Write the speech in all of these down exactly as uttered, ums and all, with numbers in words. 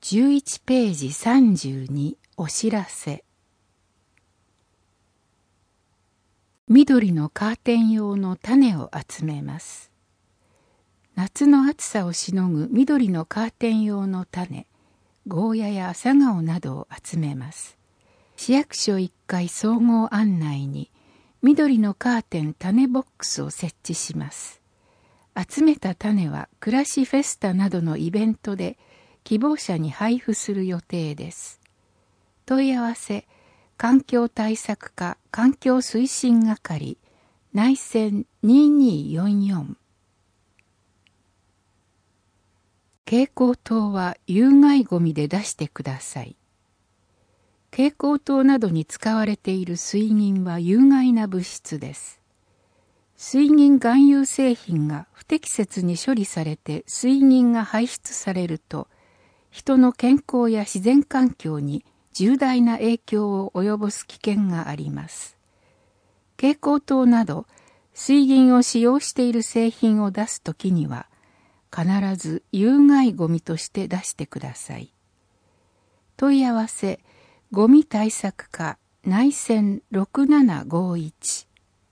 じゅういちページさんじゅうにお知らせ。緑のカーテン用の種を集めます。夏の暑さをしのぐ緑のカーテン用の種、ゴーヤや朝顔などを集めます。市役所いっかい総合案内に緑のカーテン種ボックスを設置します。集めた種は暮らしフェスタなどのイベントで希望者に配布する予定です。問い合わせ、環境対策課環境推進係内線ににーよんよん。蛍光灯は有害ゴミで出してください。蛍光灯などに使われている水銀は有害な物質です。水銀含有製品が不適切に処理されて水銀が排出されると、人の健康や自然環境に重大な影響を及ぼす危険があります。蛍光灯など水銀を使用している製品を出すときには、必ず有害ゴミとして出してください。問い合わせ、ゴミ対策課内線ろくななごいち。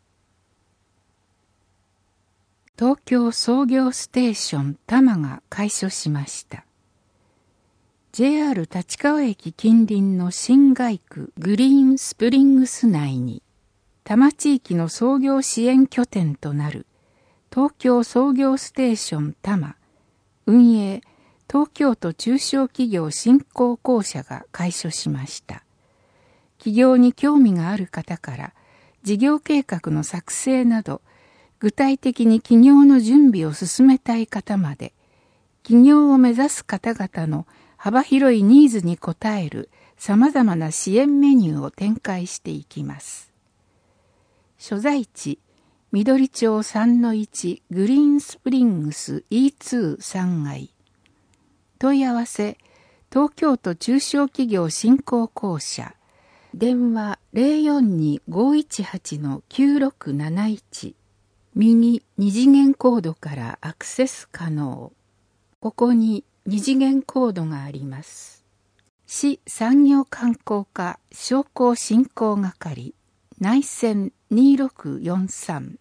東京創業ステーション多摩が開所しました。ジェイアール 立川駅近隣の新街区グリーンスプリングス内に多摩地域の創業支援拠点となる東京創業ステーション多摩運営東京都中小企業振興公社が開所しました。起業に興味がある方から事業計画の作成など具体的に起業の準備を進めたい方まで起業を目指す方々の幅広いニーズに応える様々な支援メニューを展開していきます。所在地、緑町 さんのいち グリーンスプリングス イーツーさん 階。問い合わせ、東京都中小企業振興公社。電話 ゼロよんに ごいちはち きゅうろくなないち。右二次元コードからアクセス可能。ここに二次元コードがあります。市産業観光課商工振興係内線にろくよんさん。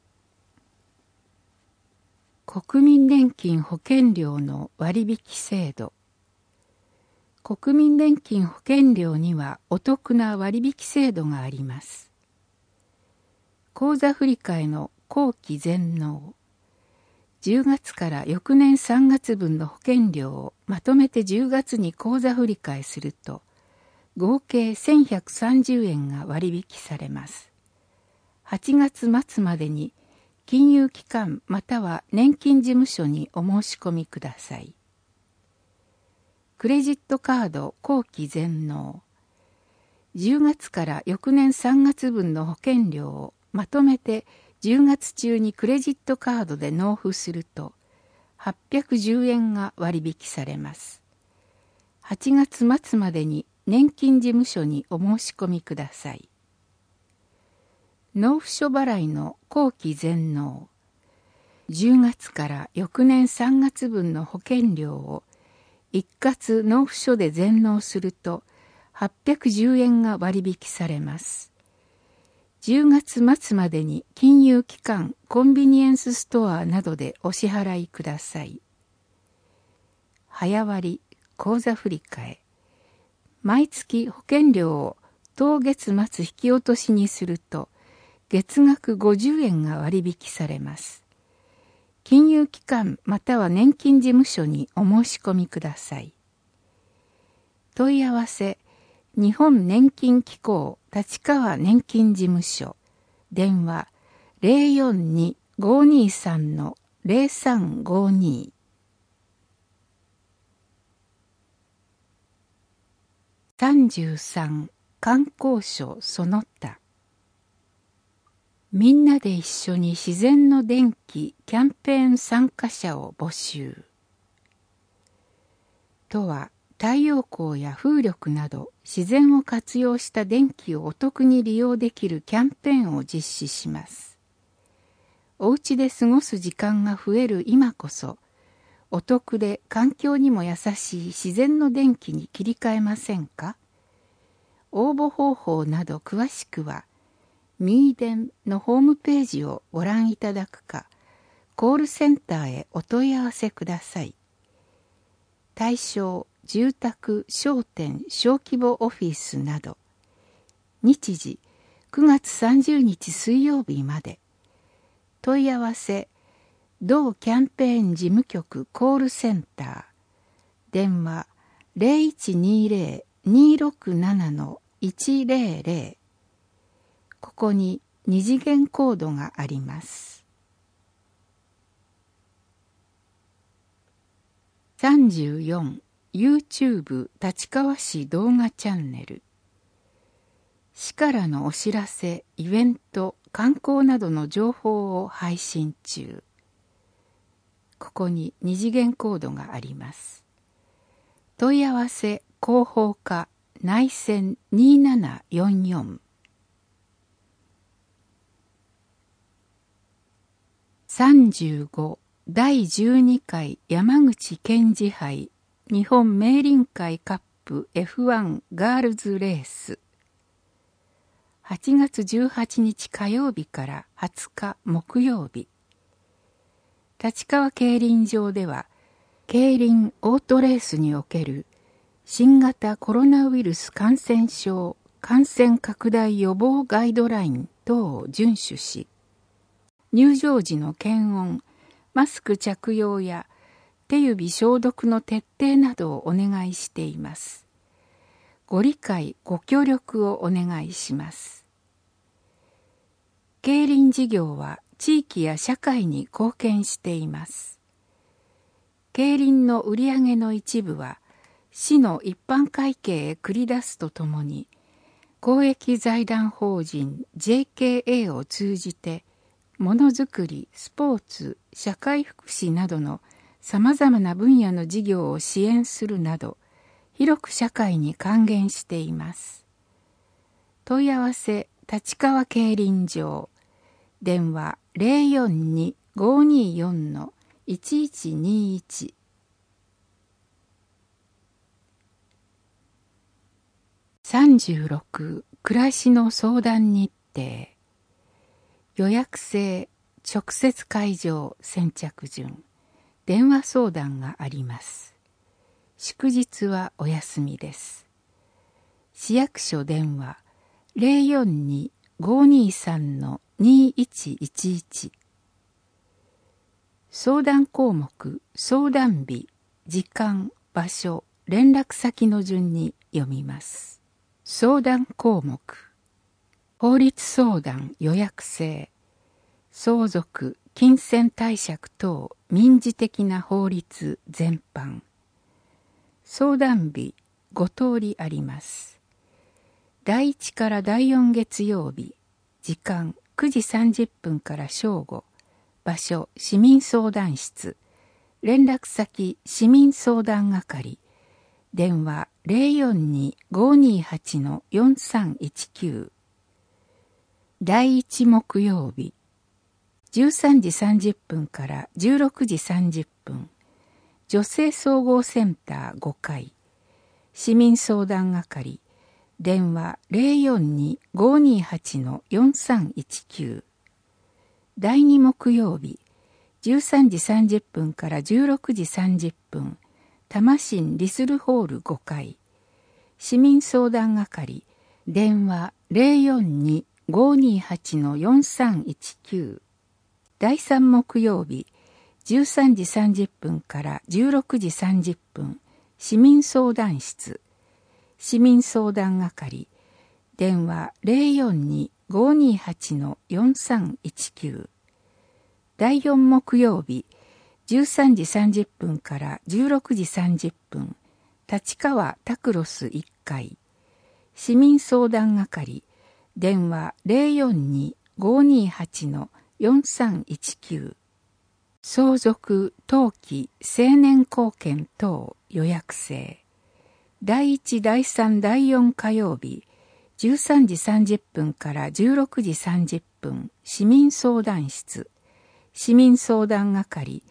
国民年金保険料の割引制度。国民年金保険料にはお得な割引制度があります。口座振替の後期全納。じゅうがつから翌年さんがつぶんの保険料をまとめてじゅうがつに口座振替すると、合計せんひゃくさんじゅうえんが割引されます。はちがつまつまでに金融機関または年金事務所にお申し込みください。クレジットカード後期全納。じゅうがつから翌年さんがつぶんの保険料をまとめてじゅうがつ中にクレジットカードで納付するとはっぴゃくじゅうえんが割引されます。はちがつまつまでに年金事務所にお申し込みください。納付書払いの後期全納。じゅうがつから翌年さんがつぶんの保険料を一括納付書で全納するとはっぴゃくじゅうえんが割引されます。じゅうがつまつまでに金融機関、コンビニエンスストアなどでお支払いください。早割、口座振替。毎月保険料を当月末引き落としにすると、月額ごじゅうえんが割引されます。金融機関または年金事務所にお申し込みください。問い合わせ、日本年金機構立川年金事務所電話 ゼロよんに ごにさん ゼロさんごに。さんじゅうさん観光省その他。みんなで一緒に自然の電気キャンペーン参加者を募集。都は太陽光や風力など自然を活用した電気をお得に利用できるキャンペーンを実施します。お家で過ごす時間が増える今こそ、 お得で環境にも優しい自然の電気に切り替えませんか？応募方法など詳しくは、ミーデンのホームページをご覧いただくか、コールセンターへお問い合わせください。対象、住宅、商店、小規模オフィスなど、日時、くがつさんじゅうにち水曜日まで。問い合わせ、同キャンペーン事務局コールセンター。電話 ゼロいちにゼロ にろくなな いちゼロゼロ。ここに二次元コードがあります。さんじゅうよん、YouTube 立川市動画チャンネル。市からのお知らせ、イベント、観光などの情報を配信中。ここに二次元コードがあります。問い合わせ、広報課、内線にーななよんよん。さんじゅうご、だいじゅうにかい山口県知杯日本明林会カップ エフワン ガールズレース。はちがつじゅうはちにち火曜日からはつか木曜日。立川競輪場では、競輪オートレースにおける新型コロナウイルス感染症感染拡大予防ガイドライン等を遵守し、入場時の検温、マスク着用や手指消毒の徹底などをお願いしています。ご理解、ご協力をお願いします。競輪事業は地域や社会に貢献しています。競輪の売上の一部は市の一般会計へ繰り出すとともに、公益財団法人 ジェーケーエー を通じてものづくり、スポーツ、社会福祉などのさまざまな分野の事業を支援するなど、広く社会に還元しています。問い合わせ、立川競輪場。電話 ゼロよんに ごーにーよん いちいちにいち。さんじゅうろく、暮らしの相談日程。予約制、直接会場、先着順。電話相談があります。祝日はお休みです。市役所電話 ゼロよんに ごーにーさん にいちいちいち。相談項目、相談日、時間、場所、連絡先の順に読みます。相談項目、法律相談予約制、相続、金銭貸借等民事的な法律全般。相談日ご通りあります。だいいちからだいよん月曜日、時間くじさんじゅっぷんから正午、場所市民相談室、連絡先市民相談係、電話 ゼロよんに ごーにーはち よんさんいちきゅう。だいいち木曜日、じゅうさんじさんじゅっぷんからじゅうろくじさんじゅっぷん、女性総合センターごかい、市民相談係、電話 ゼロよんに ごーにーはち よんさんいちきゅう。だいに木曜日、じゅうさんじさんじゅっぷんからじゅうろくじさんじゅっぷん、多摩新リスルホールごかい、市民相談係、電話 ゼロよんに ごーにーはち よんさんいちきゅう。だいさん木曜日、じゅうさんじさんじゅっぷんからじゅうろくじさんじゅっぷん、市民相談室、市民相談係、電話 ゼロよんに ごーにーはち よんさんいちきゅう。だいよん木曜日、じゅうさんじさんじゅっぷんからじゅうろくじさんじゅっぷん、立川タクロスいっかい、市民相談係、電話 ゼロよんに ごーにーはち よんさんいちきゅう。相続、登記、成年後見等予約制。だいいち、だいさん、だいよん火曜日、じゅうさんじさんじゅっぷんからじゅうろくじさんじゅっぷん、市民相談室、市民相談係、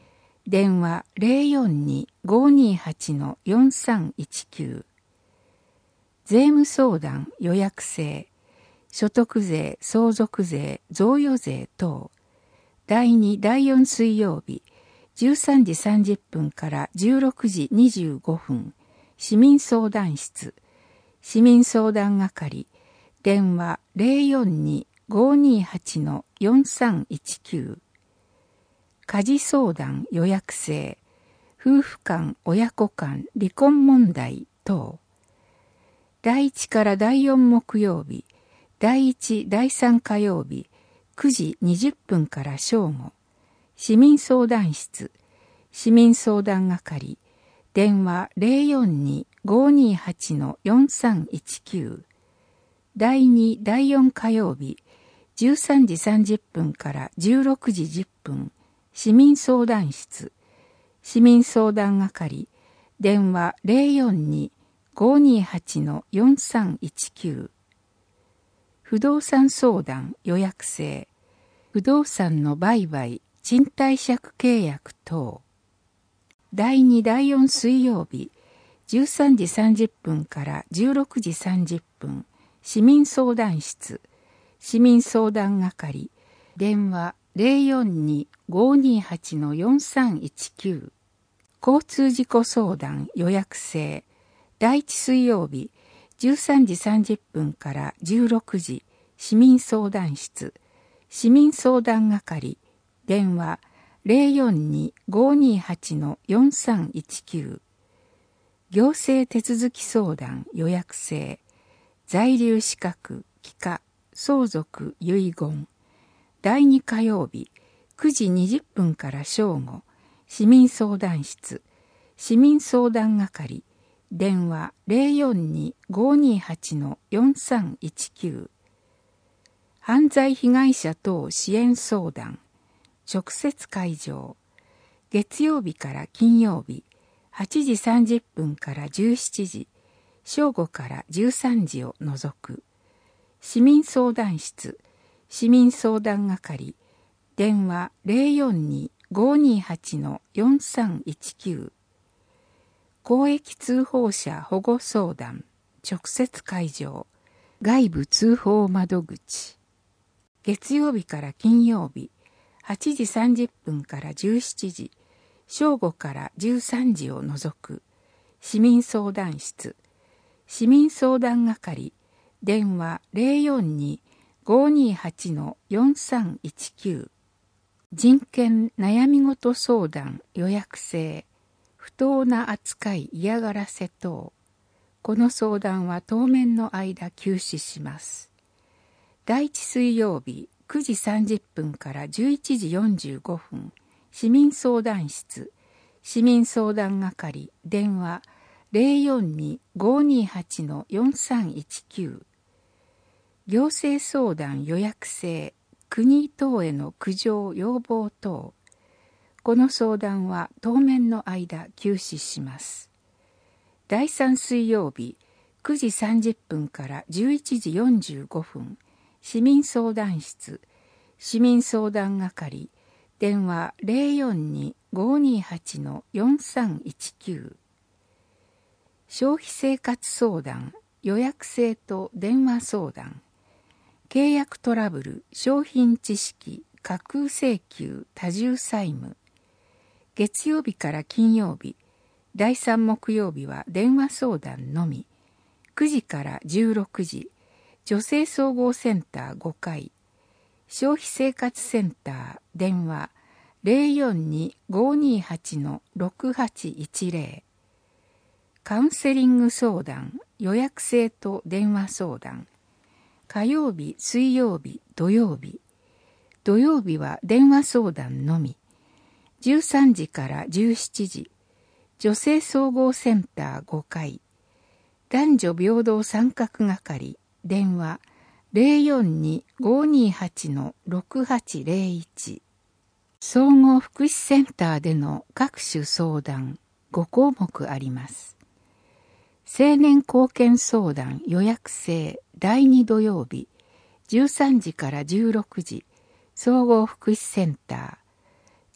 電話 ゼロよんにーごーにーはちのよんさんいちきゅう。税務相談予約制、所得税、相続税、贈与税等、だいに、だいよん水曜日、じゅうさんじさんじゅっぷんからじゅうろくじにじゅうごふん、市民相談室、市民相談係、電話 ゼロよんにーごーにーはちのよんさんいちきゅう。家事相談予約制、夫婦間、親子間、離婚問題等、だいいちからだいよん木曜日、だいいち、だいさん火曜日、くじにじゅっぷんから正午、市民相談室、市民相談係、電話 ゼロよんにーごーにーはちのよんさんいちきゅう。だいに、だいよん火曜日、じゅうさんじさんじゅっぷんからじゅうろくじじゅっぷん、市民相談室、市民相談係、電話 ゼロよんにーごーにーはちのよんさんいちきゅう。不動産相談予約制、不動産の売買、賃貸借契約等。だいに、だいよん水曜日、じゅうさんじさんじゅっぷんからじゅうろくじさんじゅっぷん、市民相談室、市民相談係、電話 ゼロよんにーごーにーはちのよんさんいちきゅう。交通事故相談予約制、だいいち水曜日、じゅうさんじさんじゅっぷんからじゅうろくじ、市民相談室、市民相談係、電話 ゼロよんにーごーにーはちのよんさんいちきゅう。行政手続き相談予約制、在留資格、帰化、相続、遺言、だいに火曜日、くじにじゅっぷんから正午、市民相談室、市民相談係、電話 ゼロよんにーごーにーはちのよんさんいちきゅう。犯罪被害者等支援相談、直接会場、月曜日から金曜日、はちじさんじゅっぷんからじゅうしちじ、正午からじゅうさんじを除く、市民相談室、市民相談係、電話 ゼロよんにーごーにーはちのよんさんいちきゅう。公益通報者保護相談、直接会場、外部通報窓口。月曜日から金曜日、はちじさんじゅっぷんからじゅうしちじ、正午からじゅうさんじを除く、市民相談室、市民相談係、電話 ゼロよんにーごーにーはちのよんさんいちきゅう。人権悩み事相談予約制、不当な扱い嫌がらせ等。この相談は当面の間休止します。だいいち水曜日くじさんじゅっぷんからじゅういちじよんじゅうごふん、市民相談室、市民相談係、電話 ゼロよんにーごーにーはちのよんさんいちきゅう。行政相談予約制、国等への苦情要望等。この相談は当面の間休止します。だいさん水曜日くじさんじゅっぷんからじゅういちじよんじゅうごふん、市民相談室、市民相談係、電話 ゼロよんにーごーにーはちのよんさんいちきゅう。消費生活相談予約制と電話相談、契約トラブル、商品知識、架空請求、多重債務。月曜日から金曜日、だいさん木曜日は電話相談のみ、くじからじゅうろくじ、女性総合センターごかい、消費生活センター電話 ゼロよんにーごーにーはちのろくはちいちゼロ。カウンセリング相談予約制と電話相談、火曜日、水曜日、土曜日。土曜日は電話相談のみ。じゅうさんじからじゅうしちじ。女性総合センターごかい。男女平等参画係。電話 ゼロよんにーごーにーはちのろくはちゼロいち。総合福祉センターでの各種相談ご項目あります。青年貢献相談予約制だいに土曜日じゅうさんじからじゅうろくじ、総合福祉センター、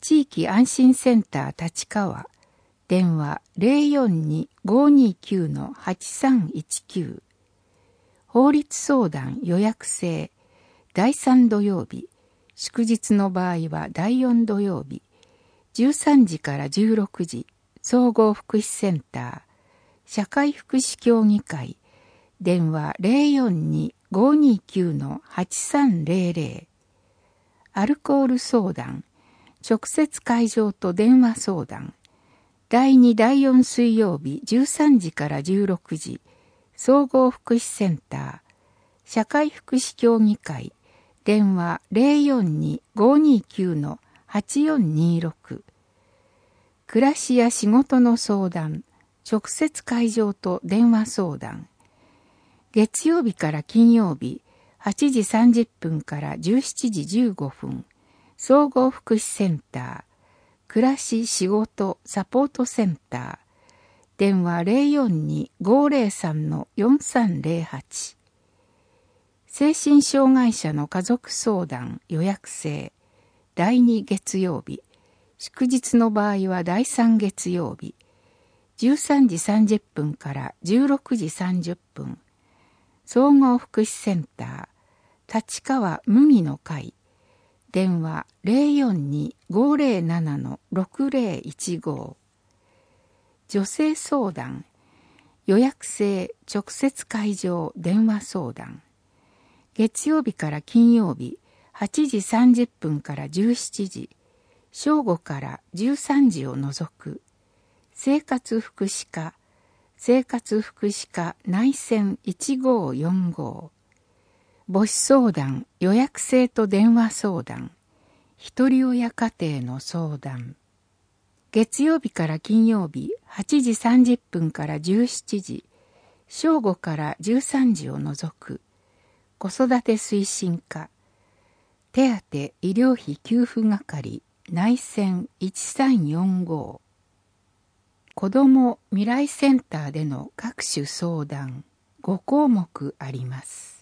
地域安心センター立川、電話 ゼロよんに ごーにーきゅう はちさんいちきゅう。法律相談予約制、だいさん土曜日、祝日の場合はだいよん土曜日、じゅうさんじからじゅうろくじ、総合福祉センター、社会福祉協議会、電話 ゼロよんに ごーにーきゅう はちさんゼロゼロ。アルコール相談、直接会場と電話相談、だいにだいよん水曜日じゅうさんじからじゅうろくじ、総合福祉センター、社会福祉協議会、電話 ゼロよんに ごーにーきゅう はちよんにーろく。暮らしや仕事の相談、直接会場と電話相談。月曜日から金曜日、はちじさんじゅっぷんからじゅうしちじじゅうごふん、総合福祉センター、暮らし仕事サポートセンター、電話 ゼロよんに ごーゼロさん よんさんゼロはち。精神障害者の家族相談予約制、だいに月曜日、祝日の場合はだいさん月曜日、じゅうさんじさんじゅっぷんからじゅうろくじさんじゅっぷん、総合福祉センター、立川麦の会、電話 ゼロよんに ごーゼロなな ろくゼロいちご。女性相談、予約制直接会場電話相談。月曜日から金曜日、はちじさんじゅっぷんからじゅうしちじ、正午からじゅうさんじを除く。生活福祉課、生活福祉課内線いちごーよんご。母子相談予約制と電話相談。ひとり親家庭の相談。月曜日から金曜日、はちじさんじゅっぷんからじゅうしちじ、正午からじゅうさんじを除く。子育て推進課、手当医療費給付係内線いちさんよんご。子ども未来センターでの各種相談ご項目あります。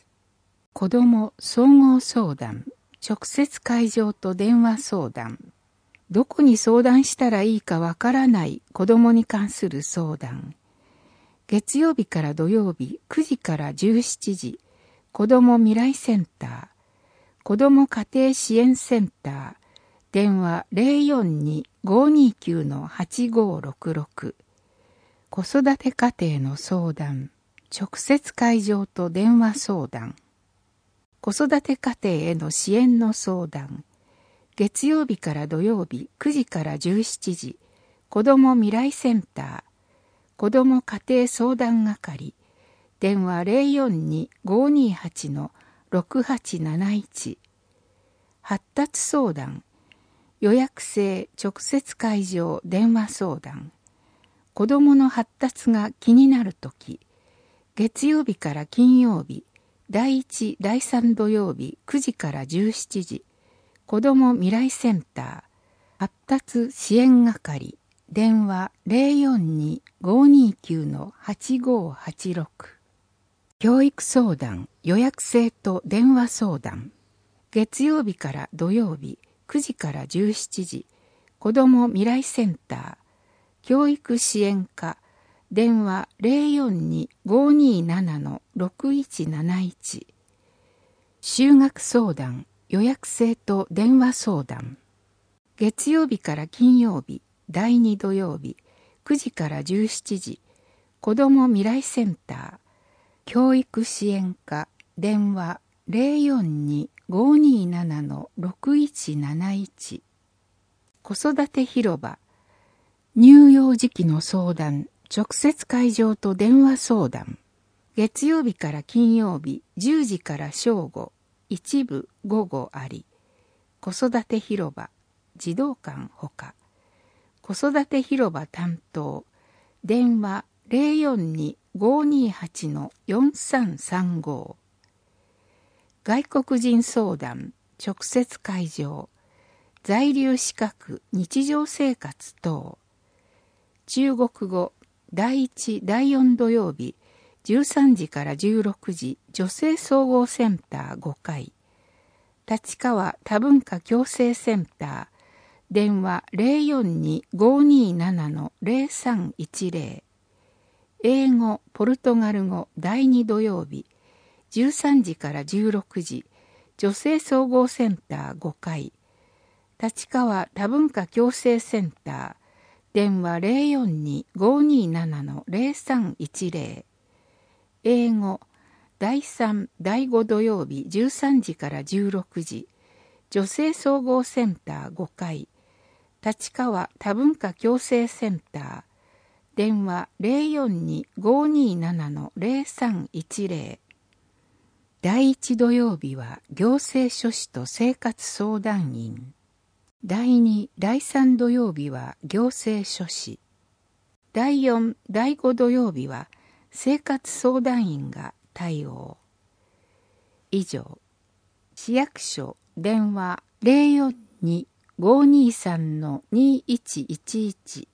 子ども総合相談、直接会場と電話相談。どこに相談したらいいかわからない子どもに関する相談。月曜日から土曜日くじからじゅうしちじ、子ども未来センター、子ども家庭支援センター、電話 ゼロよんに ごーにーきゅう はちごーろくろく。子育て家庭の相談、直接会場と電話相談。子育て家庭への支援の相談。月曜日から土曜日くじからじゅうしちじ、子ども未来センター、子ども家庭相談係、電話 ゼロよんに ごーにーはち ろくはちなないち。発達相談、予約制直接会場電話相談。子どもの発達が気になるとき、月曜日から金曜日、だいいち、だいさん土曜日くじからじゅうしちじ、子ども未来センター、発達支援係、電話 ゼロよんに ごーにーきゅう はちごーはちろく。教育相談、予約制と電話相談。月曜日から土曜日くじからじゅうしちじ、子ども未来センター、教育支援課、電話 ゼロよんに ごーにーなな ろくいちなないち。就学相談、予約制と電話相談。月曜日から金曜日、だいに土曜日くじからじゅうしちじ、子ども未来センター、教育支援課、電話 ゼロよんに ごーにーなな ろくいちなないち。子育て広場、乳幼児期の相談、直接会場と電話相談。月曜日から金曜日じゅうじから正午、一部午後あり。子育て広場、児童館ほか。子育て広場担当、電話 ゼロよんに ごーにーはち よんさんさんご。外国人相談、直接会場、在留資格、日常生活等。中国語、だいいち、だいよん土曜日、じゅうさんじからじゅうろくじ、女性総合センターごかい。立川多文化共生センター、 電話 ゼロよんに ごーにーなな ゼロさんいちゼロ。英語、ポルトガル語だいに土曜日、じゅうさんじからじゅうろくじ、女性総合センターごかい、立川多文化共生センター、電話 ゼロよんに ごーにーなな ゼロさんいちゼロ。英語、だいさん、だいご土曜日、じゅうさんじからじゅうろくじ、女性総合センターごかい、立川多文化共生センター、電話 ゼロよんに ごーにーなな ゼロさんいちゼロ。だいいち土曜日は行政書士と生活相談員。だいに、だいさん土曜日は行政書士。だいよん、だいご土曜日は生活相談員が対応。以上、市役所電話 ゼロよんに ごーにーさん にーいちいちいち